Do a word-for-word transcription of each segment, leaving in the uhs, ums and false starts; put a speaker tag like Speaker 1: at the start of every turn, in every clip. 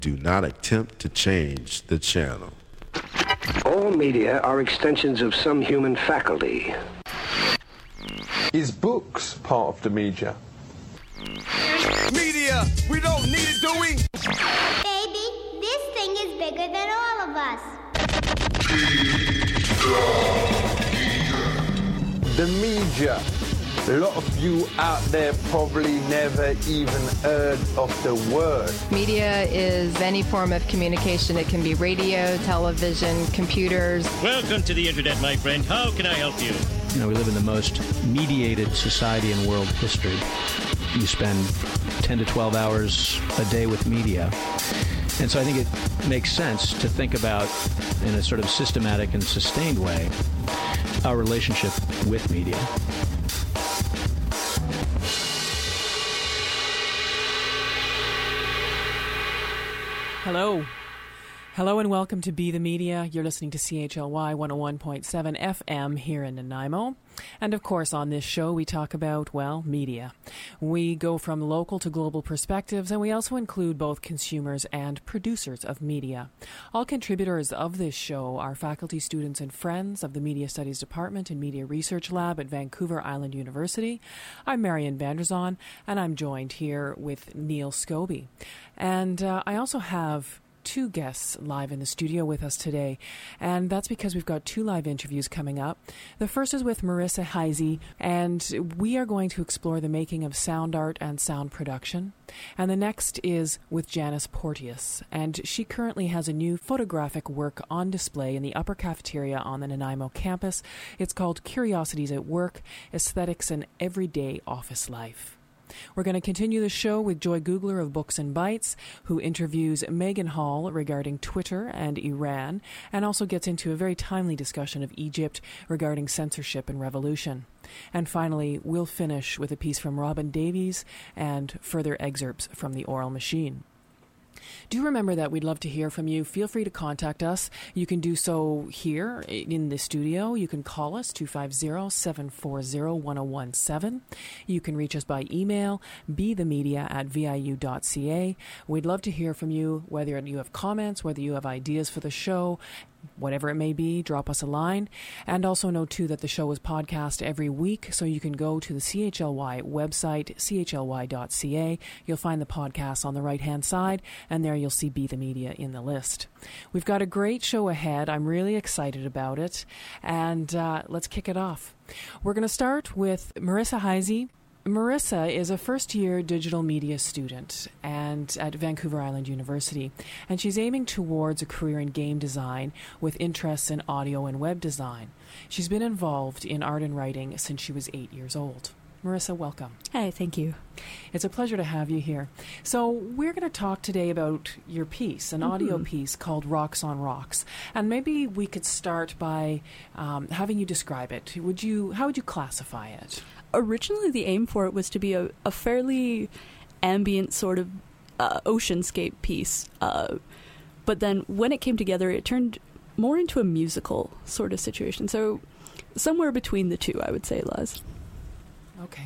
Speaker 1: Do not attempt to change the channel.
Speaker 2: All media are extensions of some human faculty.
Speaker 3: Is books part of the media?
Speaker 4: Media! We don't need it, do we?
Speaker 5: Baby, this thing is bigger than all of us.
Speaker 3: The media. A lot of you out there probably never even heard of the word.
Speaker 6: Media is any form of communication. It can be radio, television, computers.
Speaker 7: Welcome to the internet, my friend. How can I help you?
Speaker 8: You know, we live in the most mediated society in world history. You spend ten to twelve hours a day with media. And so I think it makes sense to think about, in a sort of systematic and sustained way, our relationship with media.
Speaker 9: Hello. Hello and welcome to Be the Media. You're listening to C H L Y one oh one point seven F M here in Nanaimo. And of course, on this show, we talk about, well, media. We go from local to global perspectives, and we also include both consumers and producers of media. All contributors of this show are faculty, students, and friends of the Media Studies Department and Media Research Lab at Vancouver Island University. I'm Marian Vanderzon, and I'm joined here with Neil Scobie. And uh, I also have two guests live in the studio with us today, and that's because we've got two live interviews coming up. The first is with Marissa Heisey, and we are going to explore the making of sound art and sound production. And the next is with Janice Porteous, and she currently has a new photographic work on display in the upper cafeteria on the Nanaimo campus. It's called Curiosities at Work, Aesthetics and Everyday Office Life. We're going to continue the show with Joy Googler of Books and Bites, who interviews Megan Hall regarding Twitter and Iran, and also gets into a very timely discussion of Egypt regarding censorship and revolution. And finally, we'll finish with a piece from Robin Davies and further excerpts from The Oral Machine. Do remember that we'd love to hear from you. Feel free to contact us. You can do so here in the studio. You can call us, two five zero, seven four zero, one zero one seven. You can reach us by email, bethemedia at v i u dot c a. We'd love to hear from you, whether you have comments, whether you have ideas for the show, whatever it may be, drop us a line. And also know, too, that the show is podcast every week, so you can go to the C H L Y website, c h l y dot c a. You'll find the podcast on the right-hand side, and there you'll see Be the Media in the list. We've got a great show ahead. I'm really excited about it, and uh, let's kick it off. We're going to start with Marissa Heisey. Marissa is a first-year digital media student and at Vancouver Island University, and she's aiming towards a career in game design with interests in audio and web design. She's been involved in art and writing since she was eight years old. Marissa, welcome.
Speaker 10: Hi, thank you.
Speaker 9: It's a pleasure to have you here. So we're going to talk today about your piece, an mm-hmm. audio piece called Rocks on Rocks. And maybe we could start by um, having you describe it. Would you? How would you classify it?
Speaker 10: Originally, the aim for it was to be a, a fairly ambient sort of uh, oceanscape piece. Uh, but then when it came together, it turned more into a musical sort of situation. So somewhere between the two, I would say, Les.
Speaker 9: Okay.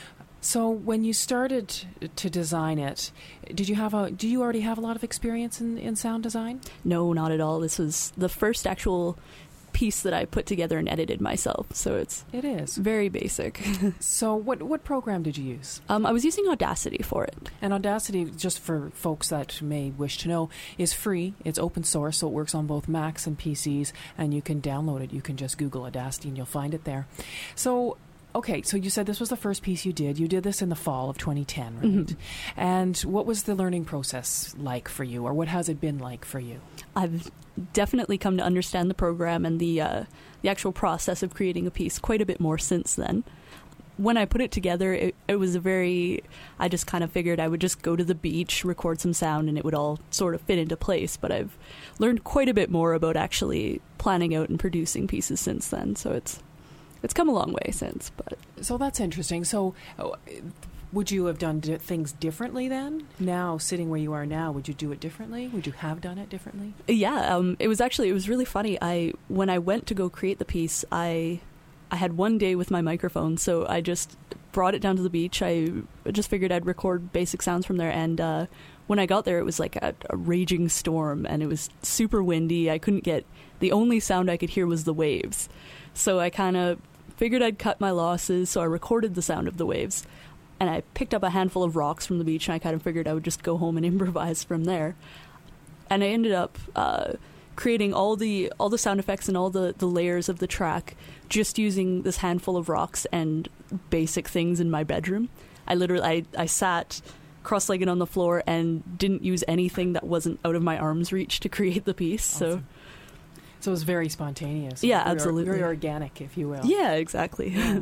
Speaker 9: So when you started to design it, did you have a? Do you already have a lot of experience in, in sound design?
Speaker 10: No, not at all. This was the first actual piece that I put together and edited myself, so it's
Speaker 9: it is
Speaker 10: very basic.
Speaker 9: So what what program did you use?
Speaker 10: Um, I was using Audacity for it.
Speaker 9: And Audacity, just for folks that may wish to know, is free. It's open source, so it works on both Macs and P Cs, and you can download it. You can just Google Audacity and you'll find it there. So. Okay, so you said this was the first piece you did. You did this in the fall of twenty ten, right? Mm-hmm. And what was the learning process like for you, or what has it been like for you?
Speaker 10: I've definitely come to understand the program and the uh, the actual process of creating a piece quite a bit more since then. When I put it together, it, it was a very... I just kind of figured I would just go to the beach, record some sound, and it would all sort of fit into place. But I've learned quite a bit more about actually planning out and producing pieces since then, so it's... It's come a long way since, but...
Speaker 9: So that's interesting. So oh, would you have done di- things differently then? Now, sitting where you are now, would you do it differently? Would you have done it differently?
Speaker 10: Yeah, um, it was actually, it was really funny. I When I went to go create the piece, I I had one day with my microphone, so I just brought it down to the beach. I just figured I'd record basic sounds from there, and uh, when I got there, it was like a, a raging storm, and it was super windy. I couldn't get, the only sound I could hear was the waves. So I kind of figured I'd cut my losses, so I recorded the sound of the waves. And I picked up a handful of rocks from the beach, and I kind of figured I would just go home and improvise from there. And I ended up uh, creating all the all the sound effects and all the, the layers of the track just using this handful of rocks and basic things in my bedroom. I literally, I, I sat cross-legged on the floor and didn't use anything that wasn't out of my arm's reach to create the piece.
Speaker 9: Awesome.
Speaker 10: So
Speaker 9: so it was very spontaneous.
Speaker 10: Yeah,
Speaker 9: very,
Speaker 10: absolutely.
Speaker 9: Very organic, if you will.
Speaker 10: Yeah, exactly.
Speaker 9: Yeah.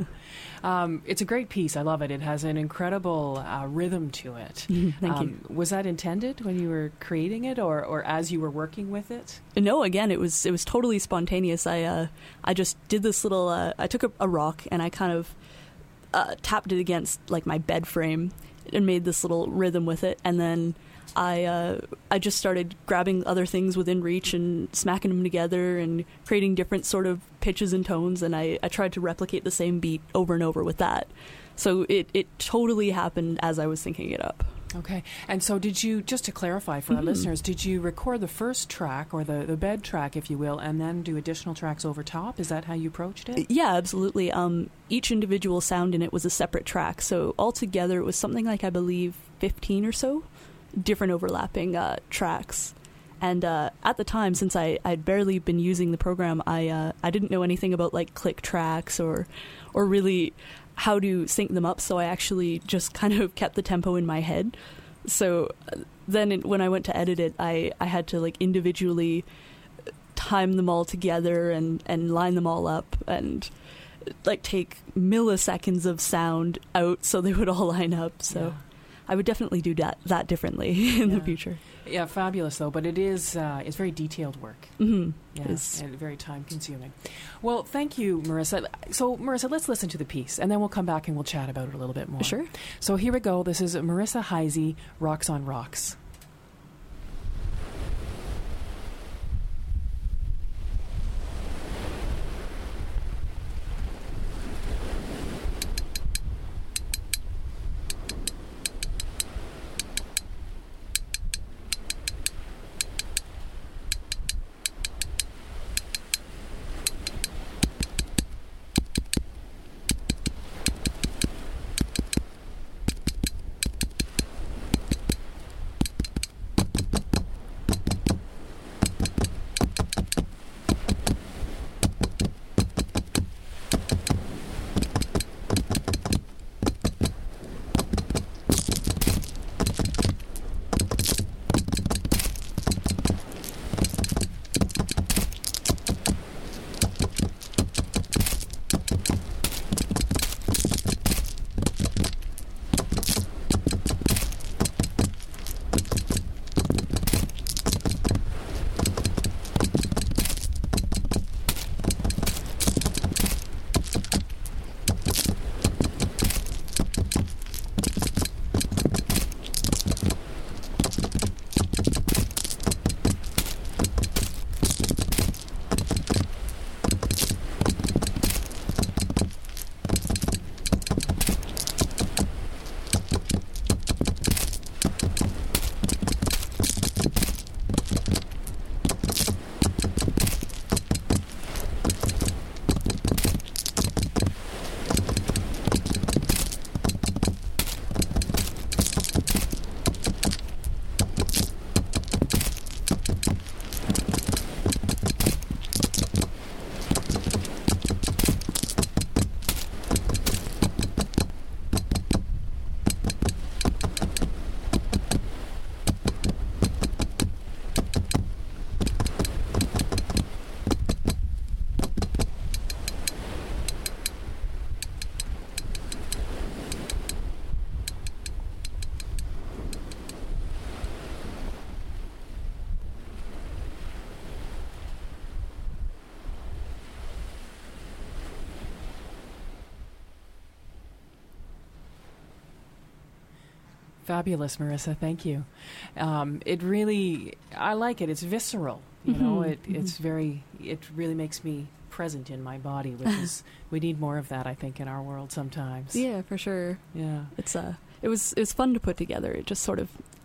Speaker 9: Um, it's a great piece. I love it. It has an incredible uh, rhythm to it.
Speaker 10: Thank
Speaker 9: um, you. Was that intended when you were creating it, or, or as you were working with it?
Speaker 10: No, again, it was it was totally spontaneous. I uh, I just did this little. Uh, I took a, a rock and I kind of uh, tapped it against like my bed frame and made this little rhythm with it, and then I uh, I just started grabbing other things within reach and smacking them together and creating different sort of pitches and tones, and I, I tried to replicate the same beat over and over with that. So it, it totally happened as I was thinking it up.
Speaker 9: Okay. And so did you, just to clarify for our
Speaker 10: Mm-hmm.
Speaker 9: listeners, did you record the first track, or the, the bed track, if you will, and then do additional tracks over top? Is that how you approached it?
Speaker 10: Yeah, absolutely. Um, each individual sound in it was a separate track. So altogether it was something like, I believe, fifteen or so different overlapping uh, tracks. And uh, at the time, since I, I'd barely been using the program, I uh, I didn't know anything about like click tracks or or really how to sync them up. So I actually just kind of kept the tempo in my head. So then it, when I went to edit it, I, I had to like individually time them all together and, and line them all up and like take milliseconds of sound out so they would all line up. So. Yeah. I would definitely do that, that differently in
Speaker 9: yeah.
Speaker 10: the future.
Speaker 9: Yeah, fabulous though. But it is uh, it's very detailed work.
Speaker 10: Mm-hmm.
Speaker 9: Yeah,
Speaker 10: it's
Speaker 9: and very time consuming. Well, thank you, Marissa. So, Marissa, let's listen to the piece, and then we'll come back and we'll chat about it a little bit more.
Speaker 10: Sure.
Speaker 9: So here we go. This is Marissa Heisey, Rocks on Rocks. Fabulous, Marissa. Thank you. Um, it really, I like it. It's visceral. You
Speaker 10: mm-hmm.
Speaker 9: know, it,
Speaker 10: mm-hmm.
Speaker 9: it's very, it really makes me present in my body, which is, we need more of that, I think, in our world sometimes.
Speaker 10: Yeah, for sure.
Speaker 9: Yeah.
Speaker 10: It's uh, it was, it was fun to put together. It just sort of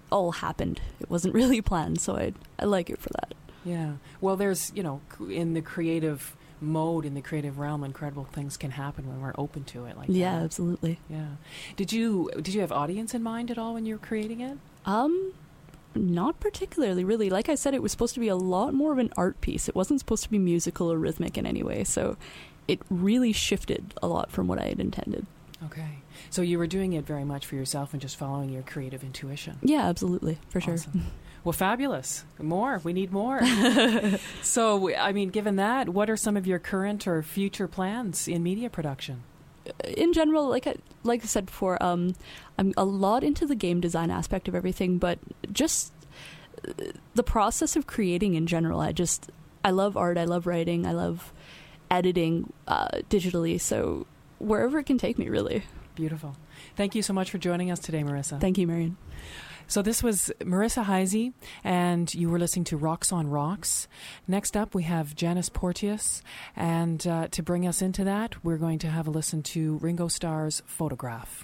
Speaker 10: all happened. It wasn't really planned, so I I like it for that.
Speaker 9: Yeah. Well, there's, you know, in the creative mode, in the creative realm, incredible things can happen when we're open to it like
Speaker 10: Yeah,
Speaker 9: that.
Speaker 10: absolutely.
Speaker 9: Yeah. Did you did you have audience in mind at all when you were creating it?
Speaker 10: Um, not particularly, really. Like I said, it was supposed to be a lot more of an art piece. It wasn't supposed to be musical or rhythmic in any way, so it really shifted a lot from what I had intended.
Speaker 9: Okay. So you were doing it very much for yourself and just following your creative intuition.
Speaker 10: Yeah, absolutely, for
Speaker 9: Awesome.
Speaker 10: sure.
Speaker 9: Well, fabulous. More. We need more. So, I mean, given that, what are some of your current or future plans in media production?
Speaker 10: In general, like I, like I said before, um, I'm a lot into the game design aspect of everything, but just the process of creating in general. I just, I love art, I love writing, I love editing uh, digitally, so wherever it can take me, really.
Speaker 9: Beautiful. Thank you so much for joining us today, Marissa.
Speaker 10: Thank you, Marion.
Speaker 9: So this was Marissa Heisey, and you were listening to Rocks on Rocks. Next up, we have Janice Porteous, and uh, to bring us into that, we're going to have a listen to Ringo Starr's Photograph.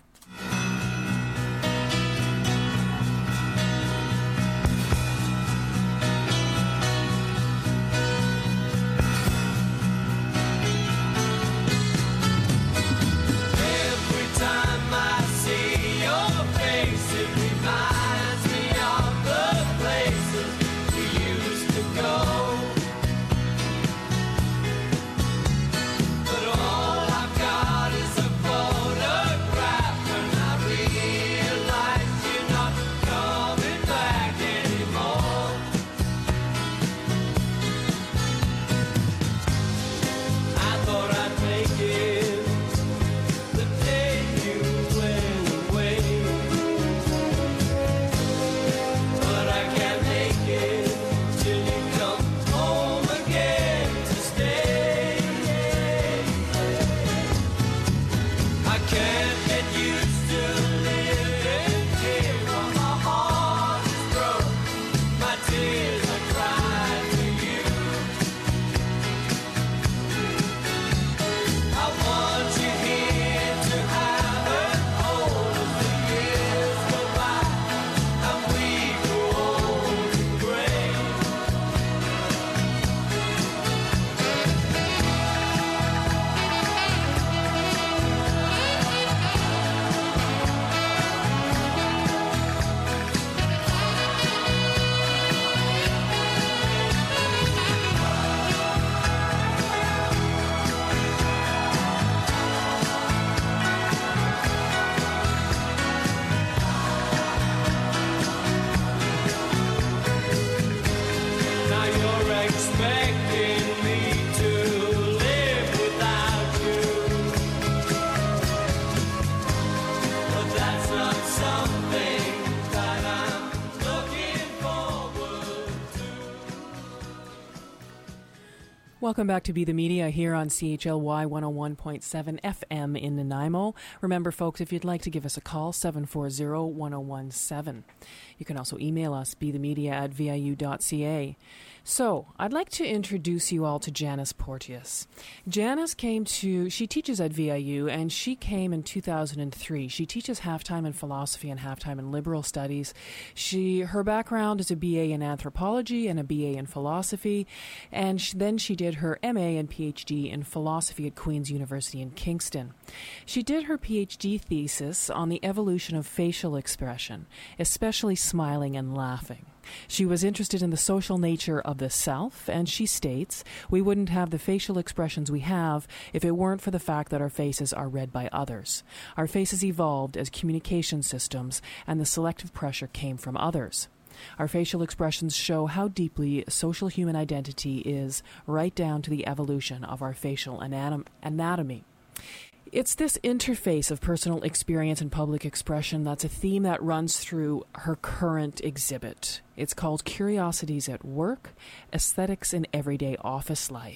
Speaker 9: Welcome back to Be the Media here on C H L Y one oh one point seven F M in Nanaimo. Remember, folks, if you'd like to give us a call, seven four zero, one oh one seven. You can also email us, bethemedia at v i u dot c a. So, I'd like to introduce you all to Janice Porteous. Janice came to, she teaches at V I U, and she came in two thousand three. She teaches half-time in philosophy and half-time in liberal studies. She, her background is a B A in anthropology and a B A in philosophy, and she, then she did her M A and P H D in philosophy at Queen's University in Kingston. She did her P H D thesis on the evolution of facial expression, especially smiling and laughing. She was interested in the social nature of the self, and she states, "We wouldn't have the facial expressions we have if it weren't for the fact that our faces are read by others. Our faces evolved as communication systems, and the selective pressure came from others. Our facial expressions show how deeply social human identity is, right down to the evolution of our facial anatom- anatomy." It's this interface of personal experience and public expression that's a theme that runs through her current exhibit. It's called Curiosities at Work, Aesthetics in Everyday Office Life.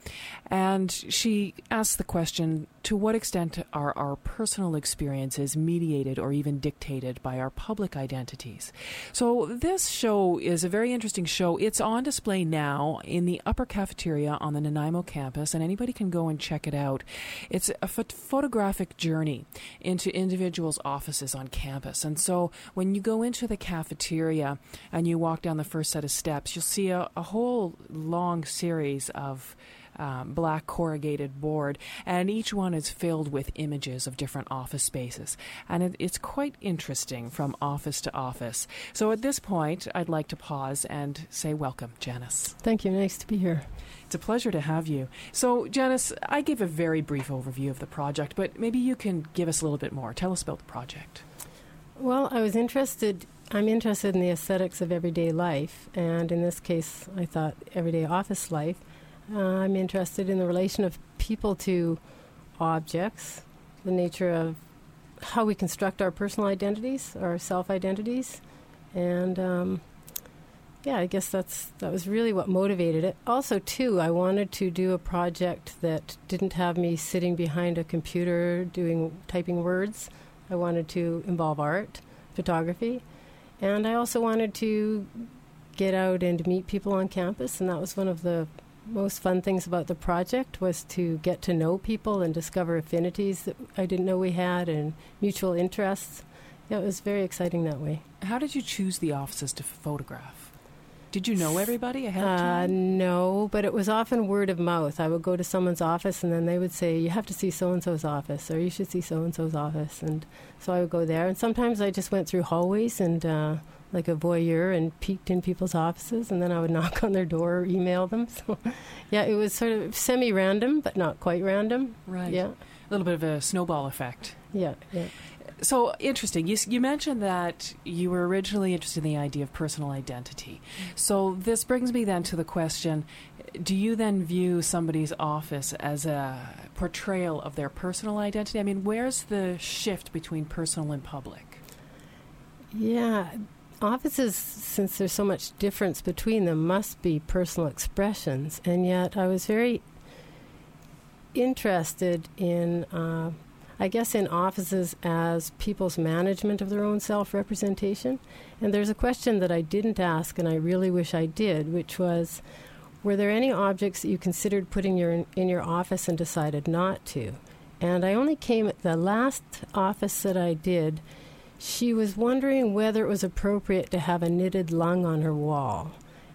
Speaker 9: And she asks the question, to what extent are our personal experiences mediated or even dictated by our public identities? So this show is a very interesting show. It's on display now in the upper cafeteria on the Nanaimo campus, and anybody can go and check it out. It's a ph- photographic journey into individuals' offices on campus. And so when you go into the cafeteria and you walk down the first set of steps, you'll see a, a whole long series of Um, black corrugated board, and each one is filled with images of different office spaces, and it, it's quite interesting from office to office. So at this point, I'd like to pause and say welcome, Janice.
Speaker 11: Thank you. Nice to be here.
Speaker 9: It's a pleasure to have you. So, Janice, I gave a very brief overview of the project, but maybe you can give us a little bit more. Tell us about the project.
Speaker 11: Well, I was interested, I'm interested in the aesthetics of everyday life, and in this case, I thought everyday office life. Uh, I'm interested in the relation of people to objects, the nature of how we construct our personal identities, our self-identities, and um, yeah, I guess that's that was really what motivated it. Also, too, I wanted to do a project that didn't have me sitting behind a computer doing typing words. I wanted to involve art, photography, and I also wanted to get out and meet people on campus, and that was one of the most fun things about the project, was to get to know people and discover affinities that I didn't know we had and mutual interests. Yeah, it was very exciting that way.
Speaker 9: How did you choose the offices to photograph? Did you know everybody ahead of
Speaker 11: Uh,
Speaker 9: time?
Speaker 11: no, but it was often word of mouth. I would go to someone's office and then they would say, you have to see so-and-so's office, or you should see so-and-so's office. And so I would go there. And sometimes I just went through hallways and uh, like a voyeur and peeked in people's offices, and then I would knock on their door or email them. So, yeah, it was sort of semi-random, but not quite random.
Speaker 9: Right.
Speaker 11: Yeah.
Speaker 9: A little bit of a snowball effect.
Speaker 11: Yeah, yeah.
Speaker 9: So, interesting. You, you mentioned that you were originally interested in the idea of personal identity. So this brings me then to the question, do you then view somebody's office as a portrayal of their personal identity? I mean, where's the shift between personal and public?
Speaker 11: Yeah. Offices, since there's so much difference between them, must be personal expressions. And yet I was very interested in, uh, I guess, in offices as people's management of their own self-representation. And there's a question that I didn't ask, and I really wish I did, which was, were there any objects that you considered putting your in, in your office and decided not to? And I only came at the last office that I did. She was wondering whether it was appropriate to have a knitted lung on her wall.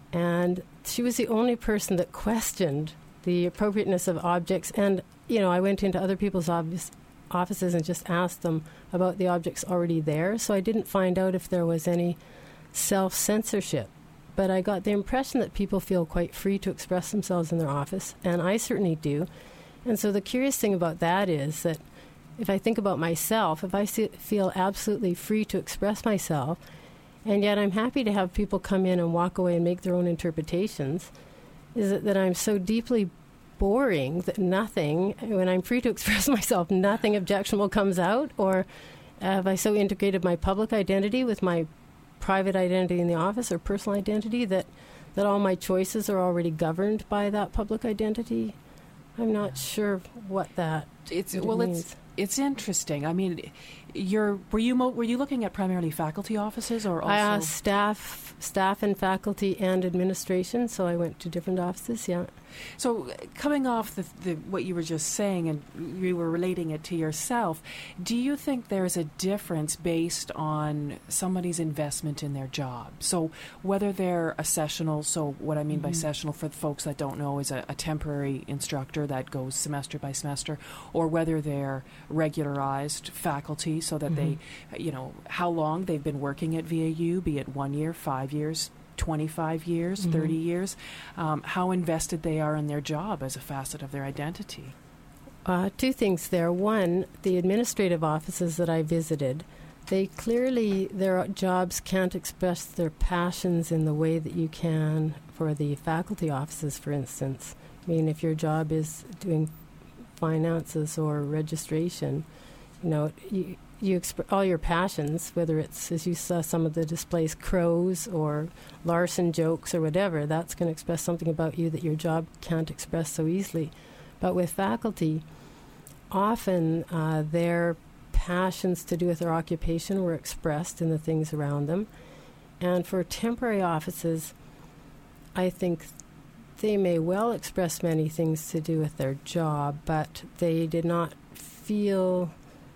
Speaker 11: And she was the only person that questioned the appropriateness of objects. And, you know, I went into other people's office, offices and just asked them about the objects already there. So I didn't find out if there was any self-censorship. But I got the impression that people feel quite free to express themselves in their office, and I certainly do. And so the curious thing about that is that if I think about myself, if I see, feel absolutely free to express myself, and yet I'm happy to have people come in and walk away and make their own interpretations, is it that I'm so deeply boring that nothing, when I'm free to express myself, nothing objectionable comes out? Or have I so integrated my public identity with my private identity in the office or personal identity that, that all my choices are already governed by that public identity? I'm not sure what that
Speaker 9: It's
Speaker 11: what it
Speaker 9: well,
Speaker 11: means.
Speaker 9: it's it's interesting. I mean, you're were you mo- were you looking at primarily faculty offices or also
Speaker 11: Uh, staff, staff and faculty and administration. So I went to different offices. Yeah.
Speaker 9: So, uh, coming off the, the what you were just saying, and you were relating it to yourself, do you think there's a difference based on somebody's investment in their job? So, whether they're a sessional, so what I mean by
Speaker 11: Mhm.
Speaker 9: sessional for the folks that don't know is a, a temporary instructor that goes semester by semester, or whether they're regularized faculty, so that they, you know, how long they've been working at V A U, be it one year, five years, twenty-five years,
Speaker 11: Mhm.
Speaker 9: thirty years, um, how invested they are in their job as a facet of their identity.
Speaker 11: Uh, two things there. One, the administrative offices that I visited, they clearly, their jobs can't express their passions in the way that you can for the faculty offices, for instance. I mean, if your job is doing finances or registration, you know, you, you exp- all your passions, whether it's, as you saw, some of the displays, crows or Larson jokes or whatever, that's going to express something about you that your job can't express so easily. But with faculty, often uh, their passions to do with their occupation were expressed in the things around them. And for temporary offices, I think they may well express many things to do with their job, but they did not feel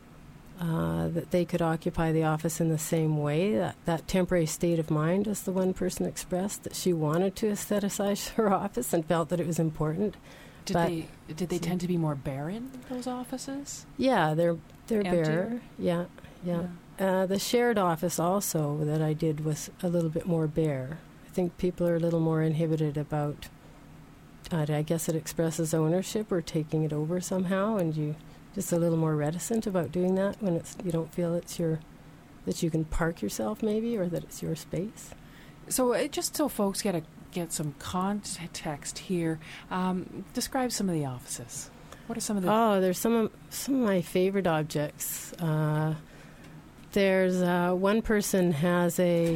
Speaker 11: uh, that they could occupy the office in the same way. That, that temporary state of mind, as the one person expressed, that she wanted to aestheticize her office and felt that it was important.
Speaker 9: Did
Speaker 11: but
Speaker 9: they did they tend to be more barren, those offices?
Speaker 11: Yeah, they're they're
Speaker 9: Empty?
Speaker 11: bare. Yeah, yeah. yeah. Uh, the shared office also that I did was a little bit more bare. I think people are a little more inhibited about, uh, I guess it expresses ownership or taking it over somehow, and you just a little more reticent about doing that when it's you don't feel it's your, that you can park yourself maybe, or that it's your space.
Speaker 9: So uh, just so folks get a get some context here, um, describe some of the offices. What are some of the...
Speaker 11: Oh, there's some of, some of my favorite objects. Uh, there's uh, one person has a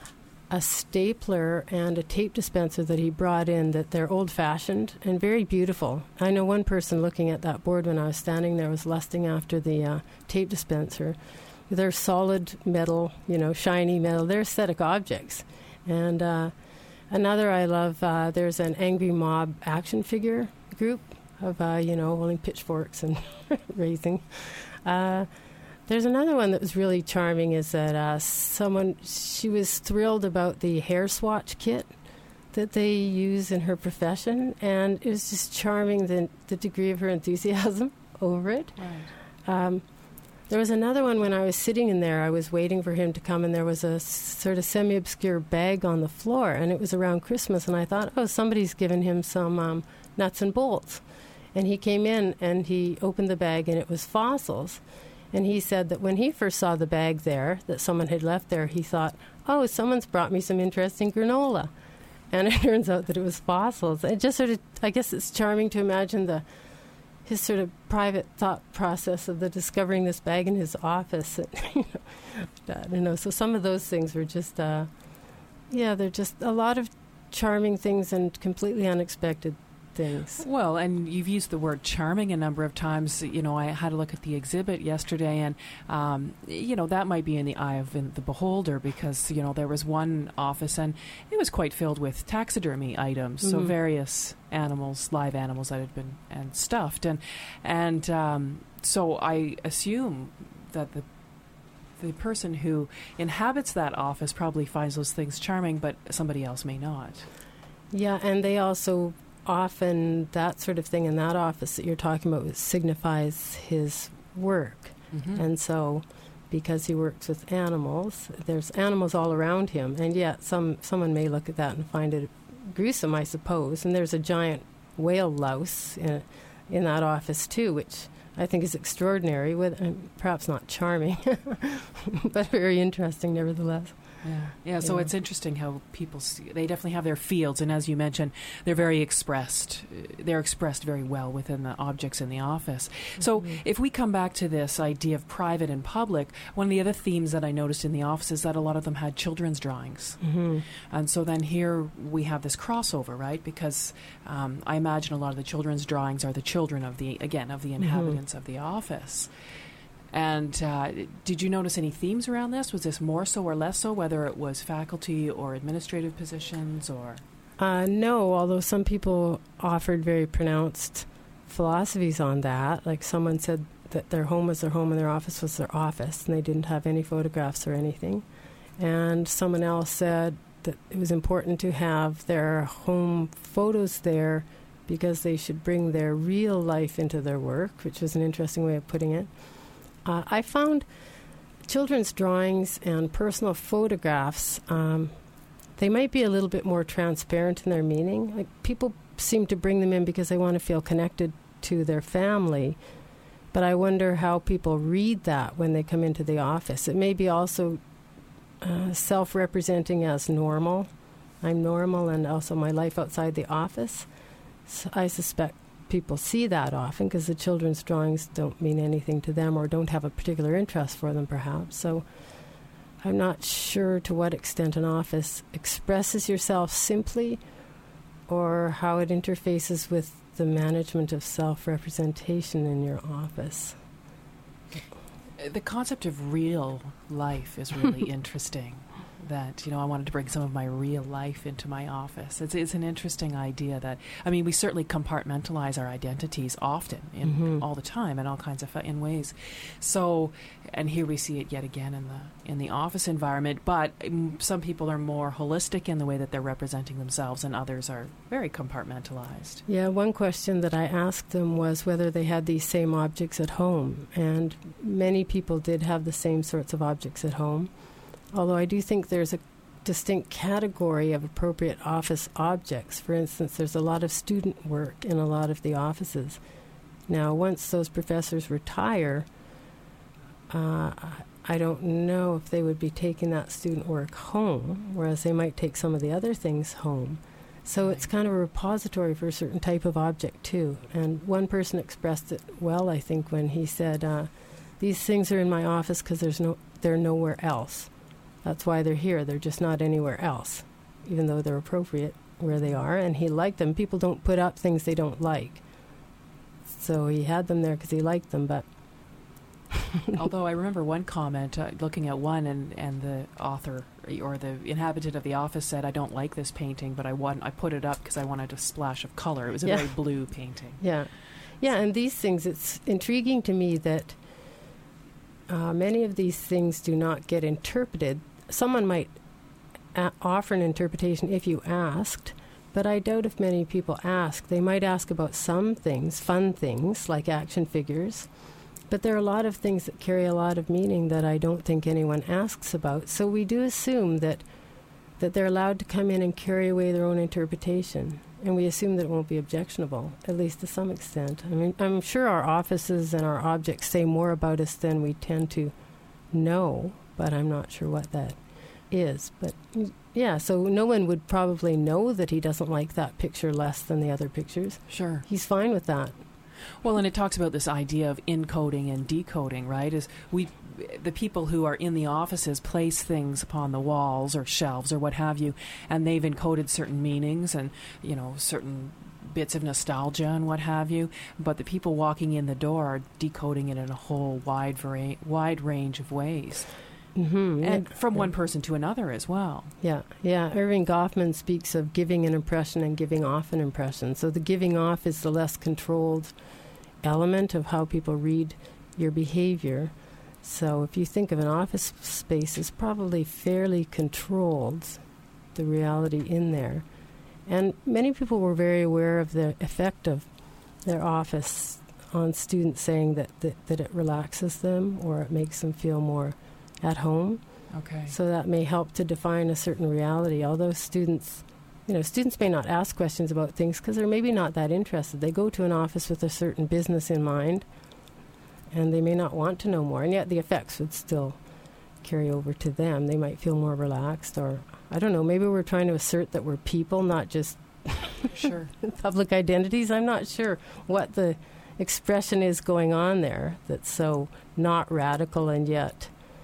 Speaker 11: a stapler and a tape dispenser that he brought in that they're old-fashioned and very beautiful. I know one person looking at that board when I was standing there was lusting after the uh, tape dispenser. They're solid metal, you know, shiny metal. They're aesthetic objects. And uh, another I love, uh, there's an Angry Mob action figure group of, uh, you know, holding pitchforks and raising. Uh, there's another one that was really charming is that uh, someone, she was thrilled about the hair swatch kit that they use in her profession, and it was just charming, the, the degree of her enthusiasm over it.
Speaker 9: Right.
Speaker 11: Um, there was another one when I was sitting in there, I was waiting for him to come, and there was a s- sort of semi-obscure bag on the floor, and it was around Christmas, and I thought, oh, somebody's given him some um, nuts and bolts. And he came in, and he opened the bag, and it was fossils. And he said that when he first saw the bag there, that someone had left there, he thought, oh, someone's brought me some interesting granola. And it turns out that it was fossils. It just sort of, I guess it's charming to imagine the his sort of private thought process of the discovering this bag in his office. And, you know, I don't know. So some of those things were just, uh, yeah, they're just a lot of charming things and completely unexpected things.
Speaker 9: Well, and you've used the word charming a number of times. You know, I had a look at the exhibit yesterday, and, um, you know, that might be in the eye of the beholder because, you know, there was one office, and it was quite filled with taxidermy items, mm-hmm. so various animals, live animals that had been and stuffed. And, and um, so I assume that the the person who inhabits that office probably finds those things charming, but somebody else may not.
Speaker 11: Yeah, and they also... often that sort of thing in that office that you're talking about signifies his work. Mm-hmm. And so because he works with animals, there's animals all around him. And yet some someone may look at that and find it gruesome, I suppose. And there's a giant whale louse in, in that office, too, which I think is extraordinary, with, uh, perhaps not charming, but very interesting nevertheless.
Speaker 9: Yeah, yeah. So
Speaker 11: yeah.
Speaker 9: It's interesting how people see, they definitely have their fields, and as you mentioned, they're very expressed. They're expressed very well within the objects in the office. Mm-hmm. So if we come back to this idea of private and public, one of the other themes that I noticed in the office is that a lot of them had children's drawings,
Speaker 11: mm-hmm.
Speaker 9: and so then here we have this crossover, right? Because um, I imagine a lot of the children's drawings are the children of the again of the inhabitants mm-hmm. of the office. And uh, did you notice any themes around this? Was this more so or less so, whether it was faculty or administrative positions or?
Speaker 11: Uh, no, although some people offered very pronounced philosophies on that. Like someone said that their home was their home and their office was their office, and they didn't have any photographs or anything. And someone else said that it was important to have their home photos there because they should bring their real life into their work, which was an interesting way of putting it. Uh, I found children's drawings and personal photographs, um, they might be a little bit more transparent in their meaning. Like people seem to bring them in because they want to feel connected to their family, but I wonder how people read that when they come into the office. It may be also uh, self-representing as normal. I'm normal, and also my life outside the office. So I suspect people see that often because the children's drawings don't mean anything to them or don't have a particular interest for them, perhaps. So I'm not sure to what extent an office expresses yourself simply or how it interfaces with the management of self-representation in your office.
Speaker 9: The concept of real life is really interesting. That, you know, I wanted to bring some of my real life into my office. It's, it's an interesting idea that, I mean, we certainly compartmentalize our identities often, in,
Speaker 11: Mm-hmm.
Speaker 9: all the time, in all kinds of in ways. So, and here we see it yet again in the in the office environment. But um, some people are more holistic in the way that they're representing themselves, and others are very compartmentalized.
Speaker 11: Yeah, one question that I asked them was whether they had these same objects at home, and many people did have the same sorts of objects at home. Although I do think there's a distinct category of appropriate office objects. For instance, there's a lot of student work in a lot of the offices. Now, once those professors retire, uh, I don't know if they would be taking that student work home, whereas they might take some of the other things home. So it's kind of a repository for a certain type of object, too. And one person expressed it well, I think, when he said, uh, these things are in my office because there's no, they're nowhere else. That's why they're here. They're just not anywhere else, even though they're appropriate where they are. And he liked them. People don't put up things they don't like. So he had them there because he liked them, but...
Speaker 9: Although I remember one comment, uh, looking at one, and, and the author or the inhabitant of the office said, I don't like this painting, but I want I put it up because I wanted a splash of color. It was a
Speaker 11: Yeah.
Speaker 9: very blue painting.
Speaker 11: Yeah. Yeah, and these things, it's intriguing to me that uh, many of these things do not get interpreted. Someone might a- offer an interpretation if you asked, but I doubt if many people ask. They might ask about some things, fun things, like action figures, but there are a lot of things that carry a lot of meaning that I don't think anyone asks about. So we do assume that that they're allowed to come in and carry away their own interpretation. And we assume that it won't be objectionable, at least to some extent. I mean, I'm sure our offices and our objects say more about us than we tend to know, but I'm not sure what that is. But, yeah, so no one would probably know that he doesn't like that picture less than the other pictures.
Speaker 9: Sure.
Speaker 11: He's fine with that.
Speaker 9: Well, and it talks about this idea of encoding and decoding, right? Is we, the people who are in the offices place things upon the walls or shelves or what have you, and they've encoded certain meanings and, you know, certain bits of nostalgia and what have you. But the people walking in the door are decoding it in a whole wide vari- wide range of ways.
Speaker 11: Mm-hmm.
Speaker 9: And
Speaker 11: yeah.
Speaker 9: from one person to another as well.
Speaker 11: Yeah, yeah. Irving Goffman speaks of giving an impression and giving off an impression. So the giving off is the less controlled element of how people read your behavior. So if you think of an office space, it's probably fairly controlled, the reality in there. And many people were very aware of the effect of their office on students, saying that, that, that it relaxes them or it makes them feel more at home.
Speaker 9: Okay.
Speaker 11: So that may help to define a certain reality. Although students, you know, students may not ask questions about things because they're maybe not that interested. They go to an office with a certain business in mind, and they may not want to know more. And yet the effects would still carry over to them. They might feel more relaxed, or I don't know. Maybe we're trying to assert that we're people, not just
Speaker 9: sure
Speaker 11: public identities. I'm not sure what the expression is going on there that's so not radical and yet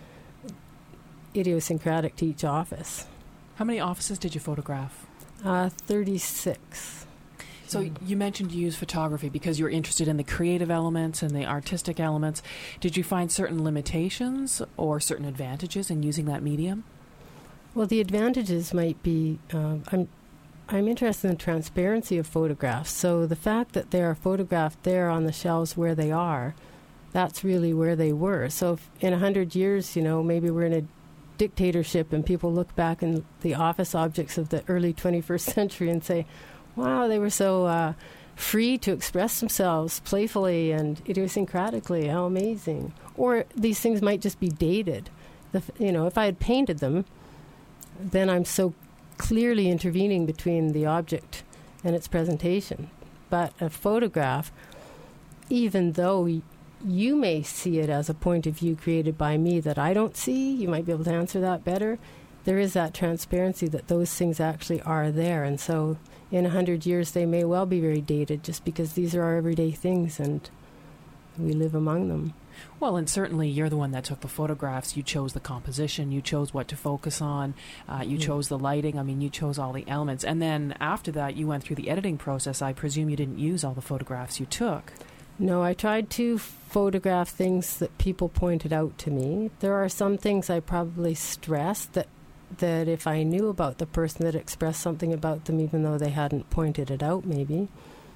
Speaker 11: idiosyncratic to each office.
Speaker 9: How many offices did you photograph?
Speaker 11: Uh, thirty-six.
Speaker 9: So mm. you mentioned you use photography because you're interested in the creative elements and the artistic elements. Did you find certain limitations or certain advantages in using that medium?
Speaker 11: Well, the advantages might be, um, I'm I'm interested in the transparency of photographs. So the fact that they are photographed there on the shelves where they are, that's really where they were. So if in a hundred years, you know, maybe we're in a dictatorship and people look back in the office objects of the early twenty-first century and say, wow, they were so uh, free to express themselves playfully and idiosyncratically. How amazing. Or these things might just be dated. The, you know, if I had painted them, then I'm so clearly intervening between the object and its presentation. But a photograph, even though y- you may see it as a point of view created by me that I don't see, you might be able to answer that better, there is that transparency that those things actually are there. And so in a hundred years, they may well be very dated just because these are our everyday things and we live among them.
Speaker 9: Well, and certainly you're the one that took the photographs. You chose the composition. You chose what to focus on. Uh, you mm. chose the lighting. I mean, you chose all the elements. And then after that, you went through the editing process. I presume you didn't use all the photographs you took.
Speaker 11: No, I tried to photograph things that people pointed out to me. There are some things I probably stressed that that if I knew about the person, that expressed something about them even though they hadn't pointed it out, maybe.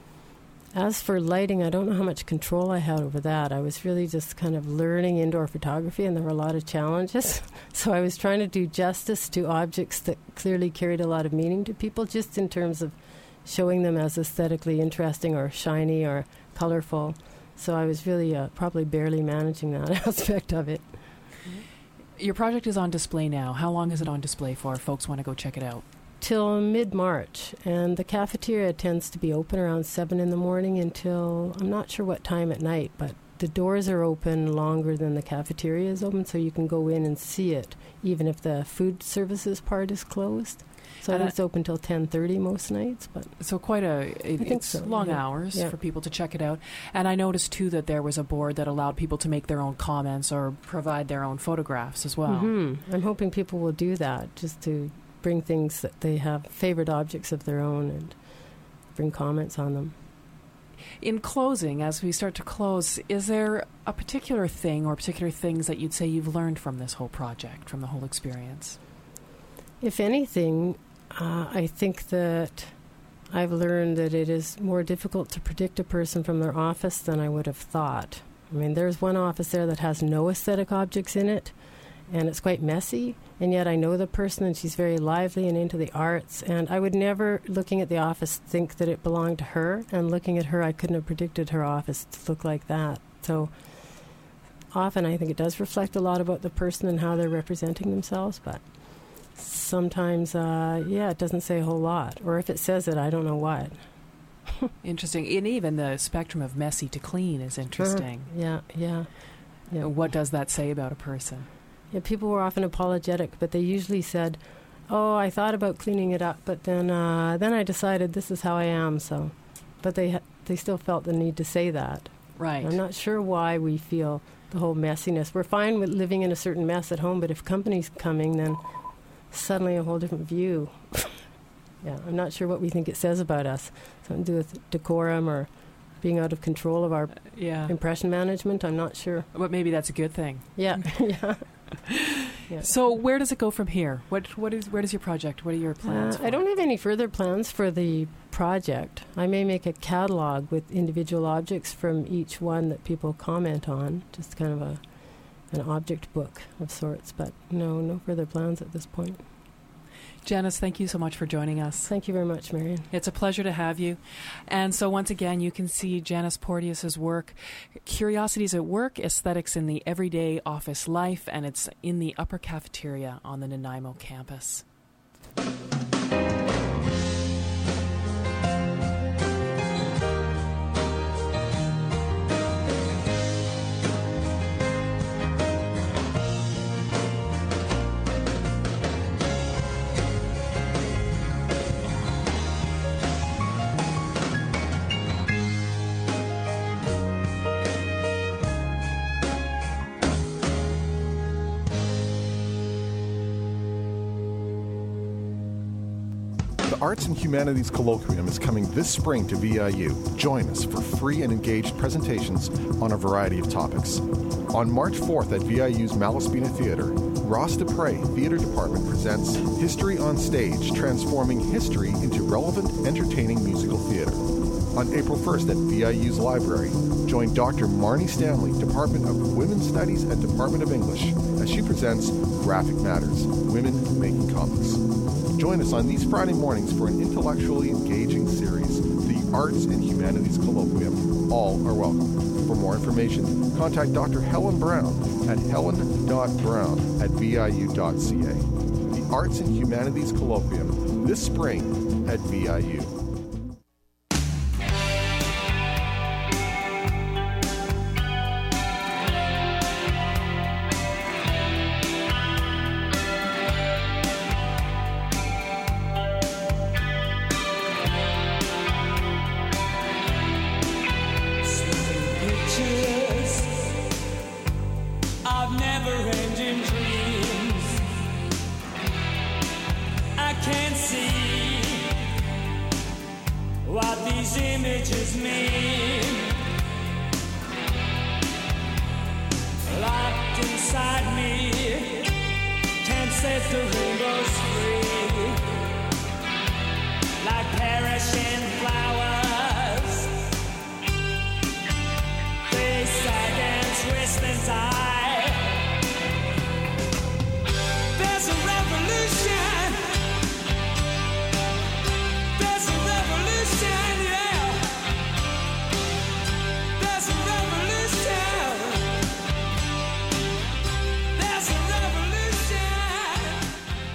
Speaker 11: As for lighting, I don't know how much control I had over that. I was really just kind of learning indoor photography, and there were a lot of challenges. So I was trying to do justice to objects that clearly carried a lot of meaning to people, just in terms of showing them as aesthetically interesting or shiny or colorful. So I was really uh, probably barely managing that aspect of it.
Speaker 9: Your project is on display now. How long is it on display for if folks want to go check it out?
Speaker 11: Till mid-March, and the cafeteria tends to be open around seven in the morning until, I'm not sure what time at night, but the doors are open longer than the cafeteria is open, so you can go in and see it, even if the food services part is closed. So
Speaker 9: and
Speaker 11: I think it's open till ten thirty most nights. But
Speaker 9: so quite a, it, it's so, long
Speaker 11: yeah.
Speaker 9: hours
Speaker 11: yeah.
Speaker 9: for people to check it out. And I noticed, too, that there was a board that allowed people to make their own comments or provide their own photographs as well.
Speaker 11: Mm-hmm. I'm hoping people will do that, just to bring things that they have, favorite objects of their own, and bring comments on them.
Speaker 9: In closing, as we start to close, is there a particular thing or particular things that you'd say you've learned from this whole project, from the whole experience?
Speaker 11: If anything, uh, I think that I've learned that it is more difficult to predict a person from their office than I would have thought. I mean, there's one office there that has no aesthetic objects in it, and it's quite messy, and yet I know the person, and she's very lively and into the arts, and I would never, looking at the office, think that it belonged to her, and looking at her, I couldn't have predicted her office to look like that. So often I think it does reflect a lot about the person and how they're representing themselves, but sometimes, uh, yeah, it doesn't say a whole lot, or if it says it, I don't know what.
Speaker 9: Interesting. And even the spectrum of messy to clean is interesting.
Speaker 11: Uh, yeah, yeah, yeah.
Speaker 9: What does that say about a person?
Speaker 11: Yeah, people were often apologetic, but they usually said, "Oh, I thought about cleaning it up, but then uh, then I decided this is how I am." So, but they ha- they still felt the need to say that.
Speaker 9: Right.
Speaker 11: I'm not sure why we feel the whole messiness. We're fine with living in a certain mess at home, but if company's coming, then suddenly a whole different view. Yeah, I'm not sure what we think it says about us. Something to do with decorum or being out of control of our uh,
Speaker 9: yeah.
Speaker 11: impression management. I'm not sure.
Speaker 9: But maybe that's a good thing.
Speaker 11: Yeah, yeah. Yeah.
Speaker 9: So where does it go from here? What what is where does your project? What are your plans?
Speaker 11: Uh, I don't have any further plans for the project. I may make a catalog with individual objects from each one that people comment on, just kind of a an object book of sorts. But no, no further plans at this point.
Speaker 9: Janice, thank you so much for joining us.
Speaker 11: Thank you very much, Marion.
Speaker 9: It's a pleasure to have you. And so once again, you can see Janice Porteous's work, Curiosities at Work, Aesthetics in the Everyday Office Life, and it's in the upper cafeteria on the Nanaimo campus.
Speaker 12: Arts and Humanities Colloquium is coming this spring to V I U. Join us for free and engaged presentations on a variety of topics. On March fourth at V I U's Malaspina Theatre, Ross Dupre Theatre Department presents History on Stage, Transforming History into Relevant, Entertaining Musical Theatre. On April first at V I U's library, join Doctor Marnie Stanley, Department of Women's Studies and Department of English, as she presents Graphic Matters, Women Making Comics. Join us on these Friday mornings for an intellectually engaging series, the Arts and Humanities Colloquium. All are welcome. For more information, contact Doctor Helen Brown at helen dot brown at v i u dot c a. The Arts and Humanities Colloquium, this spring at V I U.
Speaker 13: these images mean. Locked inside me, can't set the rainbows free. Like perishing flowers, they sag and twist and die. There's a revolution. There's a revolution, yeah. There's a revolution. There's a revolution.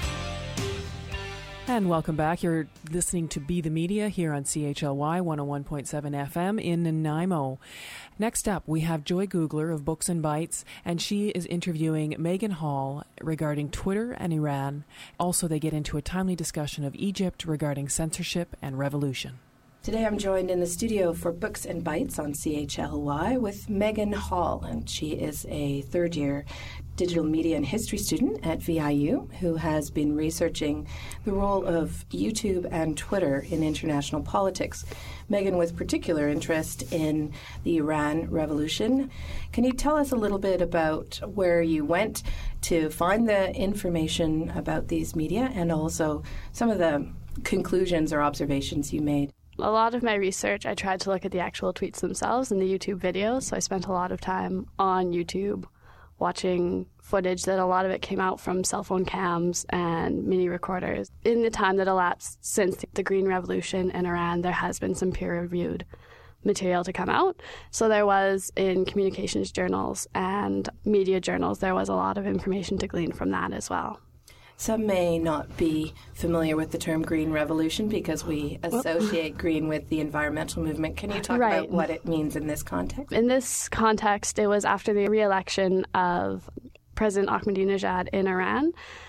Speaker 9: And welcome back. You're listening to Be the Media here on C H L Y one oh one point seven F M in Nanaimo. Next up, we have Joy Googler of Books and Bites, and she is interviewing Megan Hall regarding Twitter and Iran. Also, they get into a timely discussion of Egypt regarding censorship and revolution.
Speaker 14: Today I'm joined in the studio for Books and Bites on C H L Y with Megan Hall, and she is a third-year digital media and history student at V I U who has been researching the role of YouTube and Twitter in international politics. Megan, with particular interest in the Iran Revolution. Can you tell us a little bit about where you went to find the information about these media and also some of the conclusions or observations you made?
Speaker 15: A lot of my research, I tried to look at the actual tweets themselves and the YouTube videos, so I spent a lot of time on YouTube watching footage that a lot of it came out from cell phone cams and mini recorders. In the time that elapsed since the Green Revolution in Iran, there has been some peer-reviewed material to come out. So there was, in communications journals and media journals, there was a lot of information to glean from that as well.
Speaker 14: Some may not be familiar with the term Green Revolution because we associate green with the environmental movement. Can you talk
Speaker 15: right.
Speaker 14: about what it means in this context?
Speaker 15: In this context, it was after the re-election of President Ahmadinejad in Iran,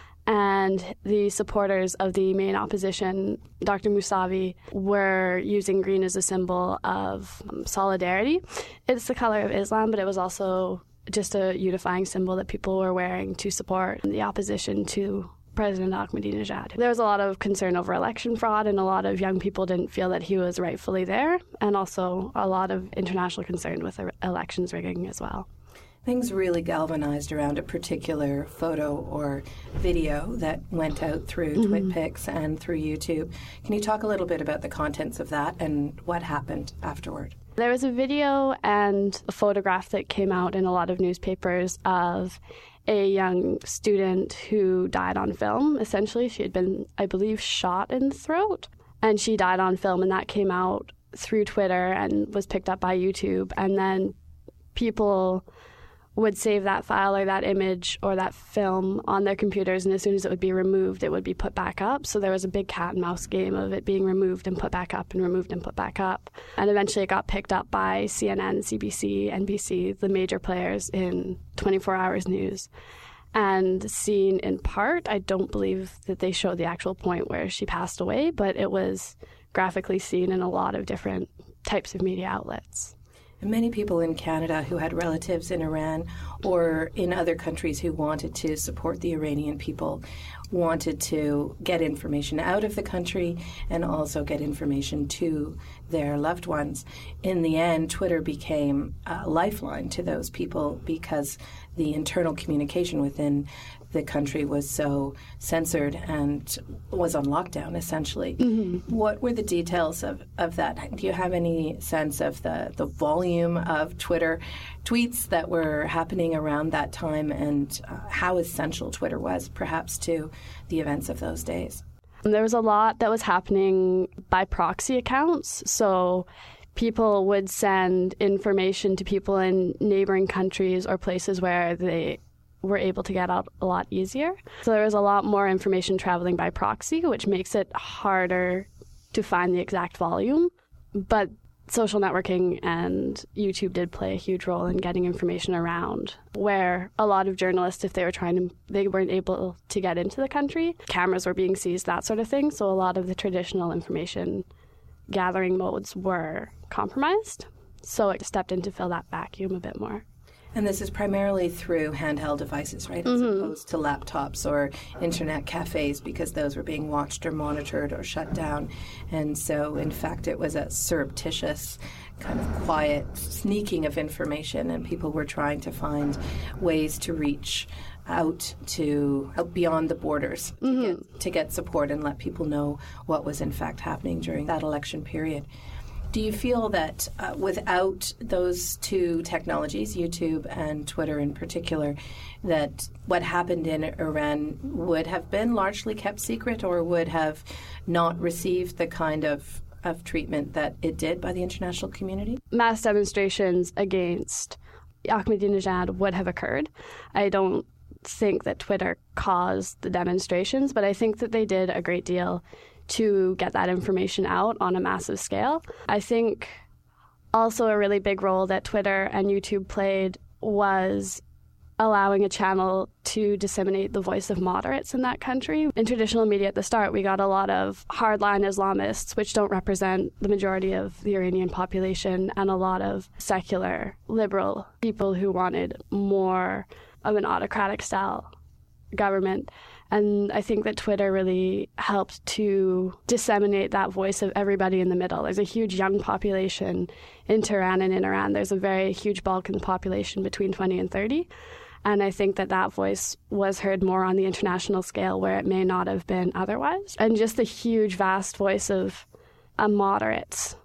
Speaker 15: and the supporters of the main opposition, Doctor Mousavi, were using green as a symbol of um, solidarity. It's the color of Islam, but it was also just a unifying symbol that people were wearing to support the opposition to President Ahmadinejad. There was a lot of concern over election fraud, and a lot of young people didn't feel that he was rightfully there, and also a lot of international concern with elections rigging as well.
Speaker 14: Things really galvanized around a particular photo or video that went out through mm-hmm. TwitPics and through YouTube. Can you talk a little bit about the contents of that and what happened afterward?
Speaker 15: There was a video and a photograph that came out in a lot of newspapers of a young student who died on film. Essentially, she had been, I believe, shot in the throat, and she died on film, and that came out through Twitter and was picked up by YouTube. And then people would save that file or that image or that film on their computers, and as soon as it would be removed, it would be put back up. So there was a big cat and mouse game of it being removed and put back up and removed and put back up. And eventually it got picked up by C N N, C B C, N B C, the major players in twenty-four hours news. And seen in part, I don't believe that they showed the actual point where she passed away, but it was graphically seen in a lot of different types of media outlets.
Speaker 14: And many people in Canada who had relatives in Iran or in other countries who wanted to support the Iranian people wanted to get information out of the country and also get information to their loved ones. In the end, Twitter became a lifeline to those people because the internal communication within the country was so censored and was on lockdown, essentially. Mm-hmm. What were the details of, of that? Do you have any sense of the, the volume of Twitter tweets that were happening around that time and uh, how essential Twitter was, perhaps, to the events of those days?
Speaker 15: There was a lot that was happening by proxy accounts. So people would send information to people in neighboring countries or places where they were able to get out a lot easier. So there was a lot more information traveling by proxy, which makes it harder to find the exact volume. But social networking and YouTube did play a huge role in getting information around, where a lot of journalists, if they were trying to, they weren't able to get into the country, cameras were being seized, that sort of thing. So a lot of the traditional information gathering modes were compromised. So it stepped in to fill that vacuum a bit more.
Speaker 14: And this is primarily through handheld devices, right, as
Speaker 15: Mm-hmm.
Speaker 14: opposed to laptops or internet cafes, because those were being watched or monitored or shut down. And so, in fact, it was a surreptitious, kind of quiet sneaking of information, and people were trying to find ways to reach out to out beyond the borders to,
Speaker 15: Mm-hmm.
Speaker 14: get, to get support and let people know what was in fact happening during that election period. Do you feel that uh, without those two technologies, YouTube and Twitter in particular, that what happened in Iran would have been largely kept secret or would have not received the kind of, of treatment that it did by the international community?
Speaker 15: Mass demonstrations against Ahmadinejad would have occurred. I don't think that Twitter caused the demonstrations, but I think that they did a great deal to get that information out on a massive scale. I think also a really big role that Twitter and YouTube played was allowing a channel to disseminate the voice of moderates in that country. In traditional media at the start, we got a lot of hardline Islamists, which don't represent the majority of the Iranian population, and a lot of secular, liberal people who wanted more of an autocratic style government. And I think that Twitter really helped to disseminate that voice of everybody in the middle. There's a huge young population in Tehran and in Iran. There's a very huge bulk in the population between twenty and thirty. And I think that that voice was heard more on the international scale where it may not have been otherwise. And just the huge, vast voice of uh, moderates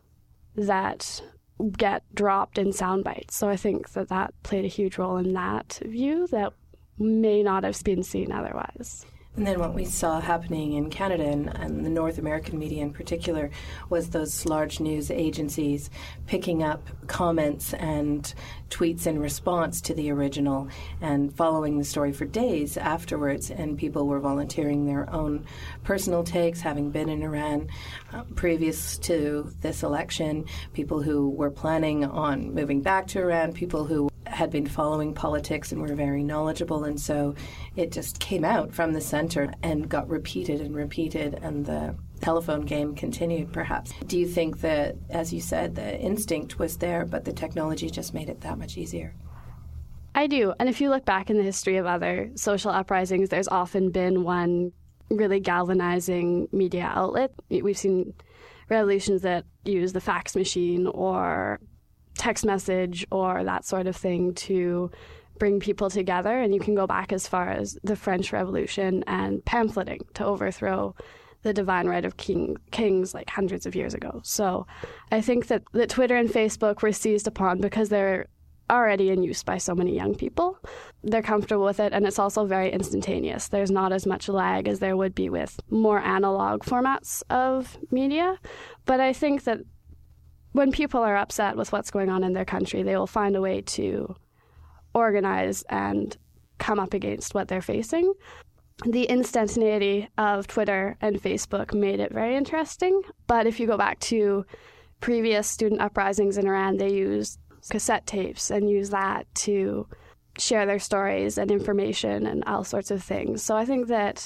Speaker 15: that get dropped in sound bites. So I think that that played a huge role in that view that may not have been seen otherwise.
Speaker 14: And then what we saw happening in Canada and, and the North American media in particular was those large news agencies picking up comments and tweets in response to the original and following the story for days afterwards. And people were volunteering their own personal takes, having been in Iran uh, previous to this election, people who were planning on moving back to Iran, people who had been following politics and were very knowledgeable, and so it just came out from the center and got repeated and repeated, and the telephone game continued, perhaps. Do you think that, as you said, the instinct was there, but the technology just made it that much easier?
Speaker 15: I do. And if you look back in the history of other social uprisings, there's often been one really galvanizing media outlet. We've seen revolutions that use the fax machine or text message or that sort of thing to bring people together. And you can go back as far as the French Revolution and pamphleting to overthrow the divine right of king, kings like hundreds of years ago. So I think that, that Twitter and Facebook were seized upon because they're already in use by so many young people. They're comfortable with it, and it's also very instantaneous. There's not as much lag as there would be with more analog formats of media. But I think that when people are upset with what's going on in their country, they will find a way to organize and come up against what they're facing. The instantaneity of Twitter and Facebook made it very interesting. But if you go back to previous student uprisings in Iran, they used cassette tapes and used that to share their stories and information and all sorts of things. So I think that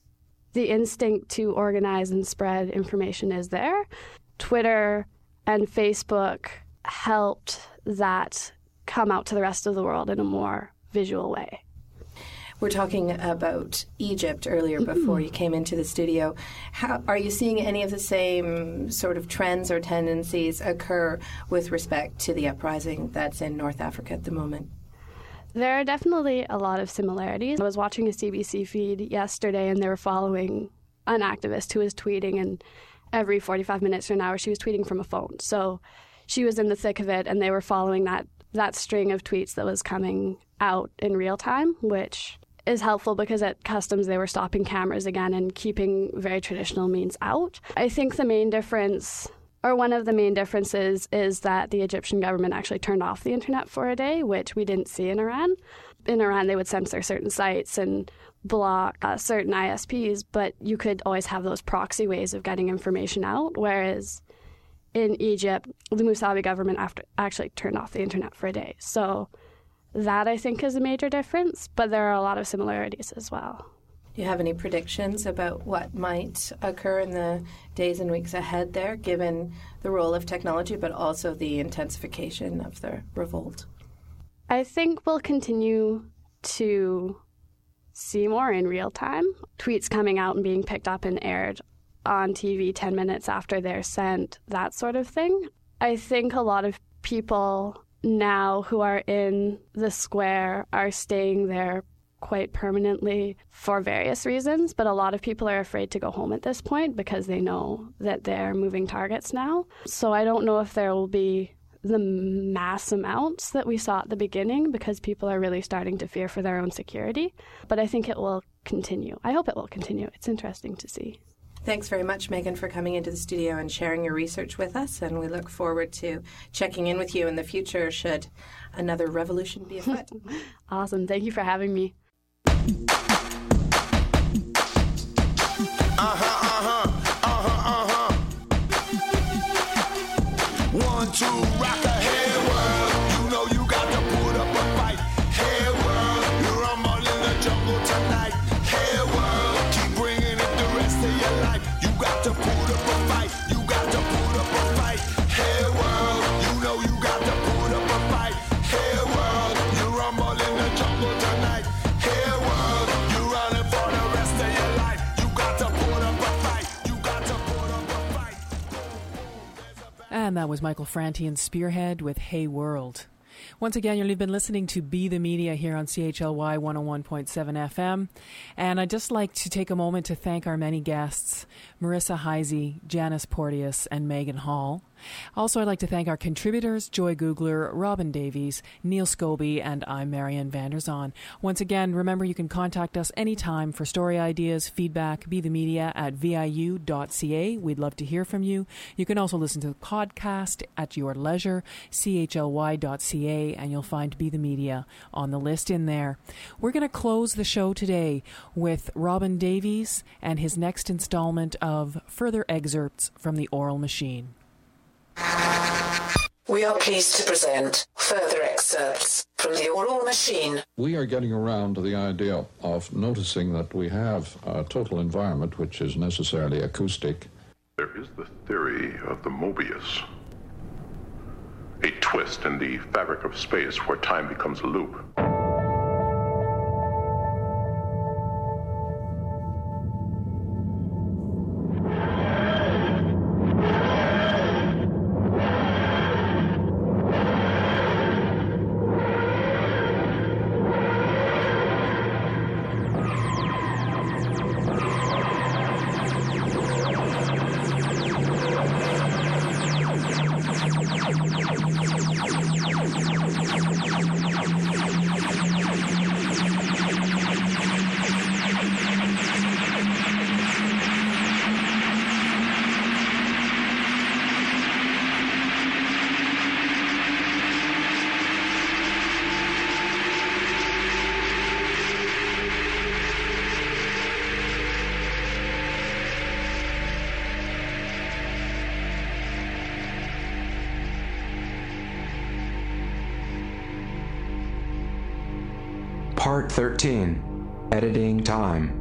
Speaker 15: the instinct to organize and spread information is there. Twitter and Facebook helped that come out to the rest of the world in a more visual way.
Speaker 14: We're talking about Egypt earlier before you came into the studio. How, are you seeing any of the same sort of trends or tendencies occur with respect to the uprising that's in North Africa at the moment?
Speaker 15: There are definitely a lot of similarities. I was watching a C B C feed yesterday, and they were following an activist who was tweeting, and every forty-five minutes or an hour she was tweeting from a phone. So she was in the thick of it, and they were following that, that string of tweets that was coming out in real time, which is helpful because at customs they were stopping cameras again and keeping very traditional means out. I think the main difference, or one of the main differences, is that the Egyptian government actually turned off the internet for a day, which we didn't see in Iran. In Iran, they would censor certain sites and block uh, certain I S Ps, but you could always have those proxy ways of getting information out, whereas in Egypt, the Musavi government after, actually turned off the internet for a day. So that, I think, is a major difference, but there are a lot of similarities as well.
Speaker 14: Do you have any predictions about what might occur in the days and weeks ahead there, given the role of technology, but also the intensification of the revolt?
Speaker 15: I think we'll continue to see more in real time. Tweets coming out and being picked up and aired on T V ten minutes after they're sent, that sort of thing. I think a lot of people now who are in the square are staying there quite permanently for various reasons, but a lot of people are afraid to go home at this point because they know that they're moving targets now. So I don't know if there will be the mass amounts that we saw at the beginning because people are really starting to fear for their own security. But I think it will continue. I hope it will continue. It's interesting to see.
Speaker 14: Thanks very much, Megan, for coming into the studio and sharing your research with us. And we look forward to checking in with you in the future should another revolution be afoot.
Speaker 15: Awesome. Thank you for having me.
Speaker 4: Uh-huh, uh-huh, uh-huh, uh-huh. One, two, rock a hey world. You know you got to put up a fight. Hey world, you rumble in the jungle tonight. Hey world, keep bringing it the rest of your life. You got to put up a fight. You got to put up a fight. Hey world, you know you got to put up a fight. Hey world, you rumble in the jungle tonight. Hey world, you running for the rest of your life. You got to put up a fight. You got to put up a fight.
Speaker 9: And that was Michael Franti and Spearhead with Hey World. Once again, you've been listening to Be the Media here on C H L Y one oh one point seven F M. And I'd just like to take a moment to thank our many guests, Marissa Heisey, Janice Porteous, and Megan Hall. Also, I'd like to thank our contributors, Joy Googler, Robin Davies, Neil Scobie, and I'm Marianne Vanderzon. Once again, remember you can contact us anytime for story ideas, feedback, be the media at V I U dot C A. We'd love to hear from you. You can also listen to the podcast at your leisure, C H L Y dot C A, and you'll find Be the Media on the list in there. We're going to close the show today with Robin Davies and his next installment of further excerpts from The Oral Machine.
Speaker 16: We are pleased to present further excerpts from The Oral Machine.
Speaker 17: We are getting around to the idea of noticing that we have a total environment which is necessarily acoustic.
Speaker 18: There is the theory of the Mobius, a twist in the fabric of space where time becomes a loop.
Speaker 19: Part thirteen. Editing Time.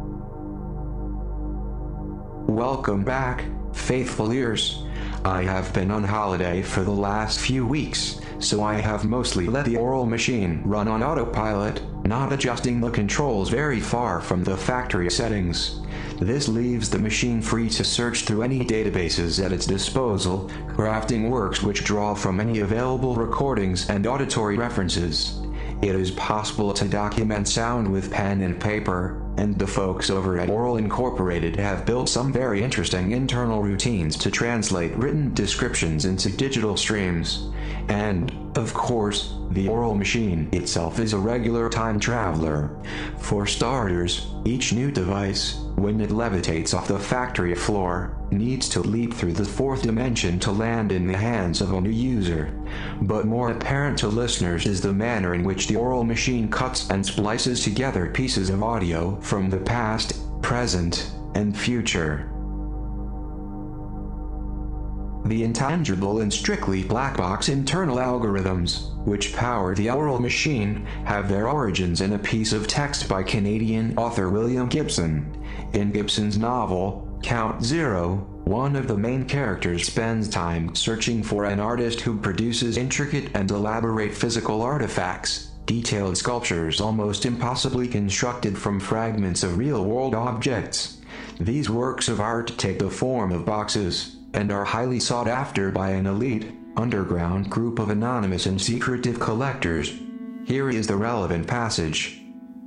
Speaker 19: Welcome back, faithful ears. I have been on holiday for the last few weeks, so I have mostly let the oral machine run on autopilot, not adjusting the controls very far from the factory settings. This leaves the machine free to search through any databases at its disposal, crafting works which draw from any available recordings and auditory references. It is possible to document sound with pen and paper, and the folks over at Oral Incorporated have built some very interesting internal routines to translate written descriptions into digital streams. And, of course, the Oral Machine itself is a regular time traveler. For starters, each new device, when it levitates off the factory floor, needs to leap through the fourth dimension to land in the hands of a new user. But more apparent to listeners is the manner in which the Oral Machine cuts and splices together pieces of audio from the past, present, and future. The intangible and strictly black box internal algorithms, which power the Oral Machine, have their origins in a piece of text by Canadian author William Gibson. In Gibson's novel, Count Zero, One of the main characters spends time searching for an artist who produces intricate and elaborate physical artifacts, detailed sculptures almost impossibly constructed from fragments of real-world objects. These works of art take the form of boxes, and are highly sought after by an elite, underground group of anonymous and secretive collectors. Here is the relevant passage.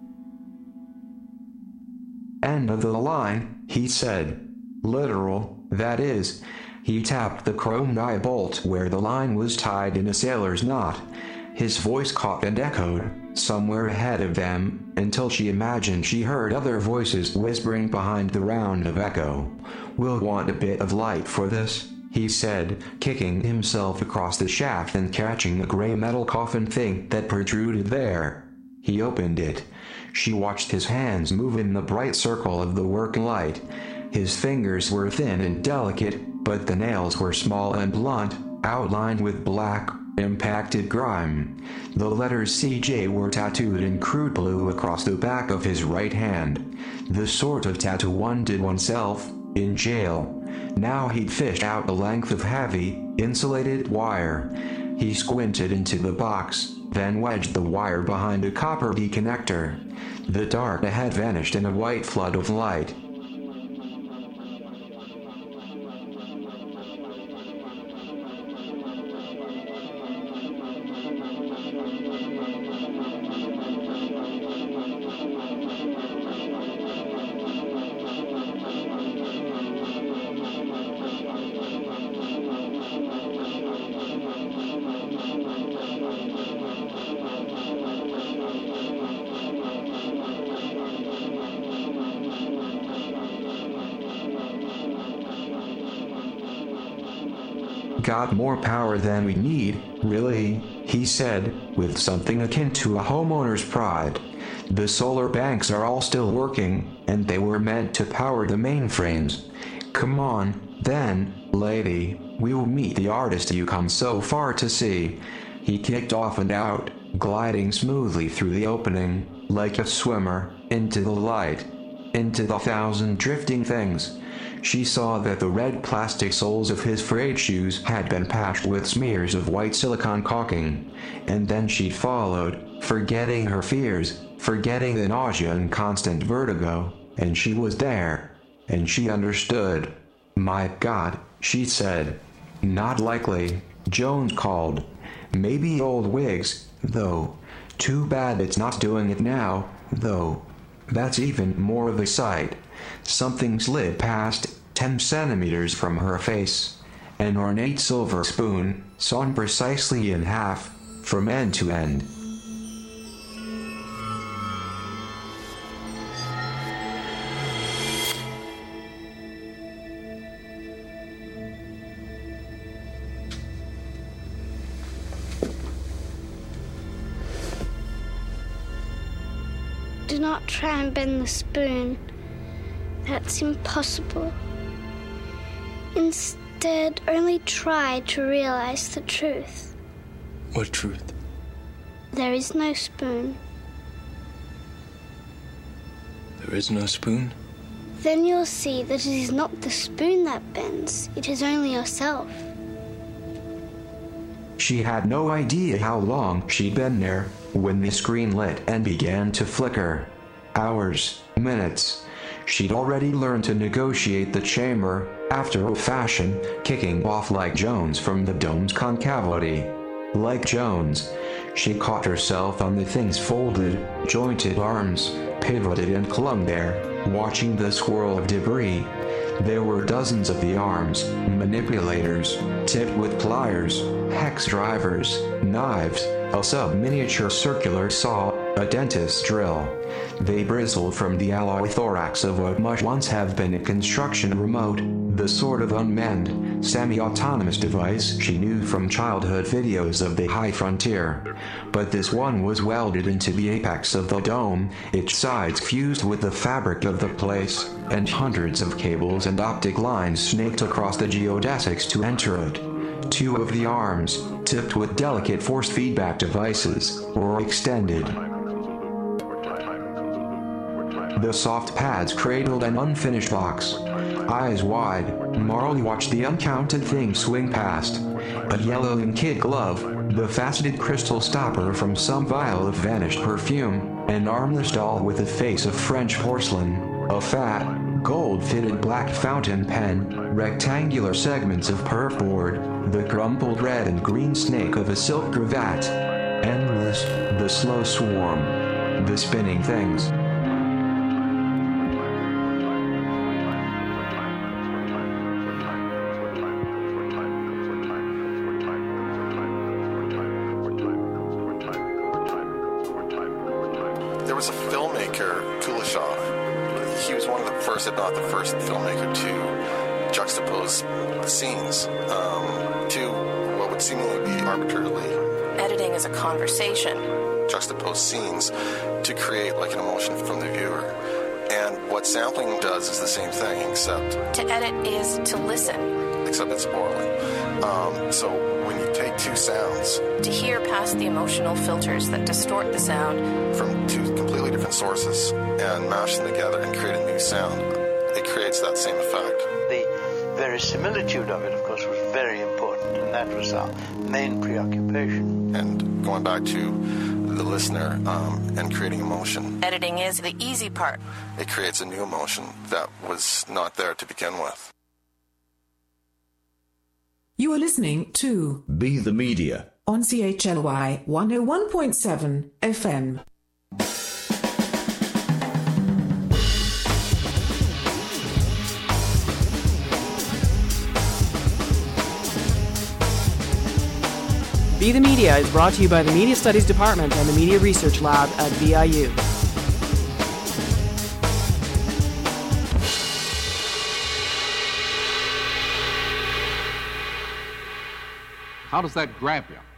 Speaker 19: End of the line, he said. Literal, that is. He tapped the chrome die bolt where the line was tied in a sailor's knot. His voice caught and echoed, somewhere ahead of them, until she imagined she heard other voices whispering behind the round of echo. We'll want a bit of light for this, he said, kicking himself across the shaft and catching the gray metal coffin thing that protruded there. He opened it. She watched his hands move in the bright circle of the work light. His fingers were thin and delicate, but the nails were small and blunt, outlined with black, impacted grime. The letters C J were tattooed in crude blue across the back of his right hand. The sort of tattoo one did oneself in jail. Now he'd fished out a length of heavy, insulated wire. He squinted into the box, then wedged the wire behind a copper D connector. The dark ahead vanished in a white flood of light. Got more power than we need, really, he said, with something akin to a homeowner's pride. The solar banks are all still working, and they were meant to power the mainframes. Come on, then, lady, we'll meet the artist you come so far to see. He kicked off and out, gliding smoothly through the opening, like a swimmer, into the light, into the thousand drifting things. She saw that the red plastic soles of his frayed shoes had been patched with smears of white silicone caulking, and then she followed, forgetting her fears, forgetting the nausea and constant vertigo, and she was there, and she understood. My God, she said. Not likely, Jones called. Maybe old wigs, though. Too bad it's not doing it now, though. That's even more of a sight. Something slid past, ten centimeters from her face. An ornate silver spoon, sawn precisely in half, from end to end.
Speaker 5: Do not try and bend the spoon. That's impossible. Instead, only try to realize the truth.
Speaker 20: What truth?
Speaker 5: There is no spoon.
Speaker 20: There is no spoon?
Speaker 5: Then you'll see that it is not the spoon that bends, it is only yourself.
Speaker 19: She had no idea how long she'd been there when the screen lit and began to flicker. Hours, minutes. She'd already learned to negotiate the chamber, after a fashion, kicking off like Jones from the dome's concavity. Like Jones, she caught herself on the thing's folded, jointed arms, pivoted and clung there, watching the swirl of debris. There were dozens of the arms, manipulators, tipped with pliers, hex drivers, knives, a sub-miniature circular saw, a dentist's drill. They bristled from the alloy thorax of what must once have been a construction remote, the sort of unmanned, semi-autonomous device she knew from childhood videos of the high frontier. But this one was welded into the apex of the dome, its sides fused with the fabric of the place, and hundreds of cables and optic lines snaked across the geodesics to enter it. Two of the arms, tipped with delicate force feedback devices, were extended. The soft pads cradled an unfinished box. Eyes wide, Marley watched the uncounted things swing past. A yellow and kid glove, the faceted crystal stopper from some vial of vanished perfume, an armless doll with a face of French porcelain, a fat, gold-fitted black fountain pen, rectangular segments of perf board, the crumpled red and green snake of a silk cravat. Endless, the slow swarm, the spinning things.
Speaker 12: There was a filmmaker, Kuleshov. He was one of the first, if not the first, filmmaker to juxtapose the scenes um, to what would seemingly be arbitrarily.
Speaker 14: Editing is a conversation.
Speaker 12: Juxtapose scenes to create like an emotion from the viewer. And what sampling does is the same thing, except...
Speaker 14: To edit is to listen.
Speaker 12: Except it's orally. Um, so when you take two sounds...
Speaker 14: To hear past the emotional filters that distort the sound.
Speaker 12: From two completely different sources and mash them together and create a new sound, it creates that same effect.
Speaker 21: The verisimilitude of it, of course, was very important, and that was our main preoccupation.
Speaker 12: And going back to the listener um, and creating emotion.
Speaker 14: Editing is the easy part.
Speaker 12: It creates a new emotion that was not there to begin with.
Speaker 22: You are listening to
Speaker 23: Be the Media
Speaker 22: on C H L Y one oh one point seven F M.
Speaker 9: Be the Media is brought to you by the Media Studies Department and the Media Research Lab at V I U.
Speaker 24: How does that grab you?